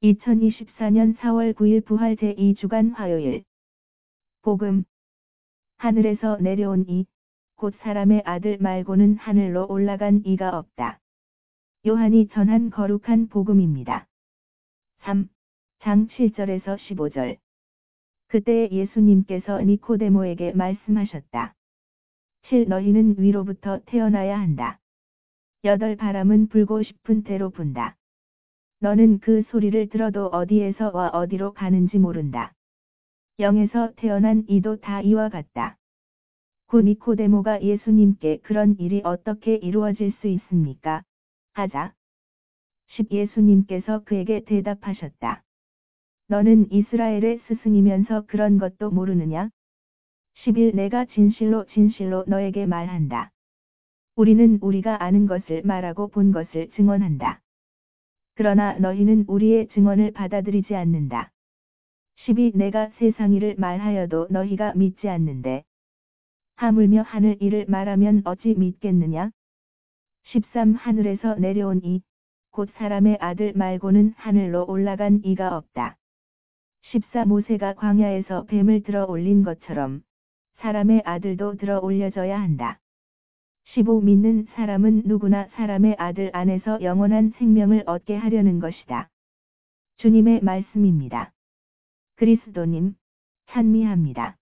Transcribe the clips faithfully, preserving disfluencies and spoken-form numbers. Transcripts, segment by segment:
이천이십사 년 사월 구일 부활 제이 주간 화요일. 복음. 하늘에서 내려온 이, 곧 사람의 아들 말고는 하늘로 올라간 이가 없다. 요한이 전한 거룩한 복음입니다. 삼 장 칠 절에서 십오 절. 그때 예수님께서 니코데모에게 말씀하셨다. 칠 너희는 위로부터 태어나야 한다. 여덟 바람은 불고 싶은 대로 분다. 너는 그 소리를 들어도 어디에서 와 어디로 가는지 모른다. 영에서 태어난 이도 다 이와 같다. 구 니코데모가 예수님께 그런 일이 어떻게 이루어질 수 있습니까? 하자. 십 예수님께서 그에게 대답하셨다. 너는 이스라엘의 스승이면서 그런 것도 모르느냐? 십일 내가 진실로 진실로 너에게 말한다. 우리는 우리가 아는 것을 말하고 본 것을 증언한다. 그러나 너희는 우리의 증언을 받아들이지 않는다. 십이 내가 세상 일을 말하여도 너희가 믿지 않는데 하물며 하늘 일을 말하면 어찌 믿겠느냐? 십삼 하늘에서 내려온 이, 곧 사람의 아들 말고는 하늘로 올라간 이가 없다. 십사 모세가 광야에서 뱀을 들어 올린 것처럼 사람의 아들도 들어 올려져야 한다. 십오 믿는 사람은 누구나 사람의 아들 안에서 영원한 생명을 얻게 하려는 것이다. 주님의 말씀입니다. 그리스도님, 찬미합니다.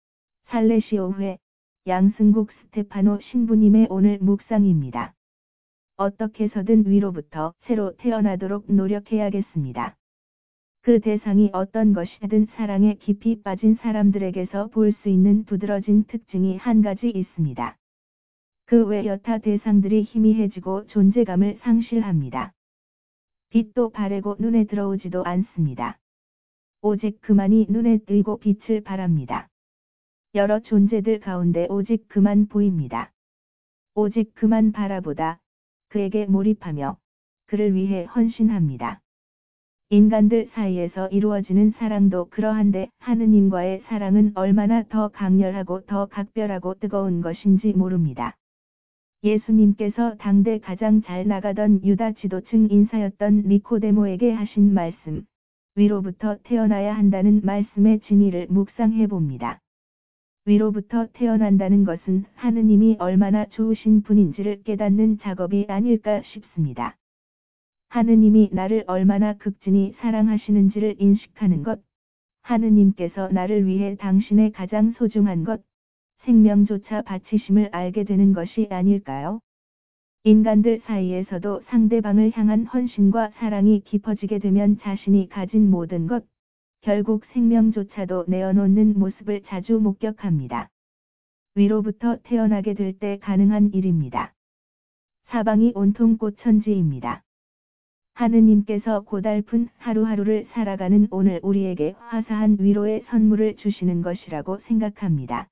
살레시오회, 양승국 스테파노 신부님의 오늘 묵상입니다. 어떻게 해서든 위로부터 새로 태어나도록 노력해야겠습니다. 그 대상이 어떤 것이든 사랑에 깊이 빠진 사람들에게서 볼 수 있는 두드러진 특징이 한 가지 있습니다. 그 외 여타 대상들이 희미해지고 존재감을 상실합니다. 빛도 바래고 눈에 들어오지도 않습니다. 오직 그만이 눈에 띄고 빛을 발합니다. 여러 존재들 가운데 오직 그만 보입니다. 오직 그만 바라보다 그에게 몰입하며 그를 위해 헌신합니다. 인간들 사이에서 이루어지는 사랑도 그러한데 하느님과의 사랑은 얼마나 더 강렬하고 더 각별하고 뜨거운 것인지 모릅니다. 예수님께서 당대 가장 잘 나가던 유다 지도층 인사였던 니코데모에게 하신 말씀, 위로부터 태어나야 한다는 말씀의 진의를 묵상해 봅니다. 위로부터 태어난다는 것은 하느님이 얼마나 좋으신 분인지를 깨닫는 작업이 아닐까 싶습니다. 하느님이 나를 얼마나 극진히 사랑하시는지를 인식하는 것, 하느님께서 나를 위해 당신의 가장 소중한 것, 생명조차 바치심을 알게 되는 것이 아닐까요? 인간들 사이에서도 상대방을 향한 헌신과 사랑이 깊어지게 되면 자신이 가진 모든 것, 결국 생명조차도 내어놓는 모습을 자주 목격합니다. 위로부터 태어나게 될 때 가능한 일입니다. 사방이 온통 꽃천지입니다. 하느님께서 고달픈 하루하루를 살아가는 오늘 우리에게 화사한 위로의 선물을 주시는 것이라고 생각합니다.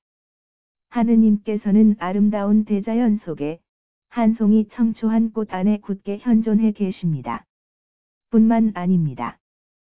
하느님께서는 아름다운 대자연 속에 한 송이 청초한 꽃 안에 굳게 현존해 계십니다. 뿐만 아닙니다.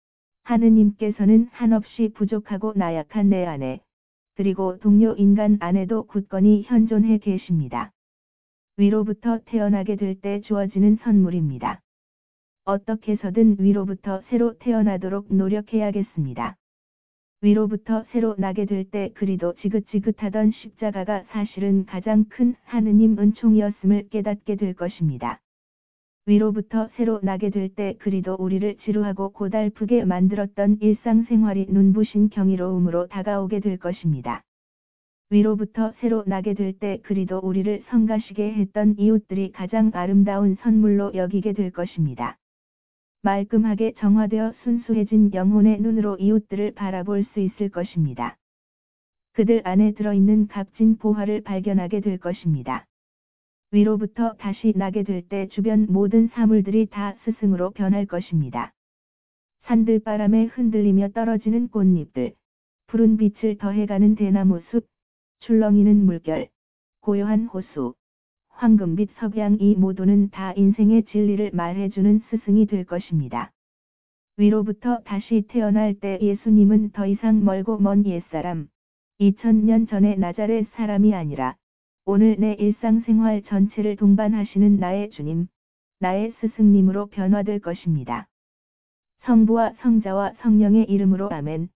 하느님께서는 한없이 부족하고 나약한 내 안에, 그리고 동료 인간 안에도 굳건히 현존해 계십니다. 위로부터 태어나게 될 때 주어지는 선물입니다. 어떻게 해서든 위로부터 새로 태어나도록 노력해야겠습니다. 위로부터 새로 나게 될 때 그리도 지긋지긋하던 십자가가 사실은 가장 큰 하느님 은총이었음을 깨닫게 될 것입니다. 위로부터 새로 나게 될 때 그리도 우리를 지루하고 고달프게 만들었던 일상생활이 눈부신 경이로움으로 다가오게 될 것입니다. 위로부터 새로 나게 될 때 그리도 우리를 성가시게 했던 이웃들이 가장 아름다운 선물로 여기게 될 것입니다. 말끔하게 정화되어 순수해진 영혼의 눈으로 이웃들을 바라볼 수 있을 것입니다. 그들 안에 들어있는 값진 보화를 발견하게 될 것입니다. 위로부터 다시 나게 될 때 주변 모든 사물들이 다 스승으로 변할 것입니다. 산들바람에 흔들리며 떨어지는 꽃잎들, 푸른 빛을 더해가는 대나무 숲, 출렁이는 물결, 고요한 호수, 황금빛 석양 이 모두는 다 인생의 진리를 말해주는 스승이 될 것입니다. 위로부터 다시 태어날 때 예수님은 더 이상 멀고 먼 옛사람, 이천 년 전의 나자렛 사람이 아니라 오늘 내 일상생활 전체를 동반하시는 나의 주님, 나의 스승님으로 변화될 것입니다. 성부와 성자와 성령의 이름으로 아멘.